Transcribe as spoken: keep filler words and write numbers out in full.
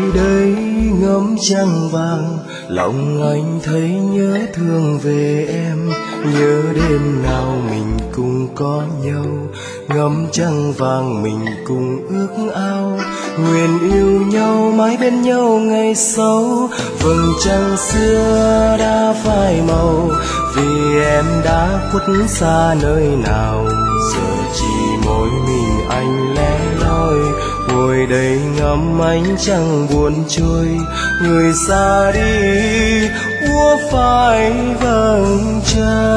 đây ngắm trăng vàng, lòng anh thấy nhớ thương về em. Nhớ đêm nào mình cùng có nhau, ngắm trăng vàng mình cùng ước ao. Nguyện yêu nhau mãi bên nhau ngày sau. Vầng trăng xưa đã phai màu, vì em đã khuất xa nơi nào. Giờ chỉ mỗi mình anh lẻ loi, ngồi đây ngắm ánh trăng buồn trôi. Người xa đi úa phai vầng trăng.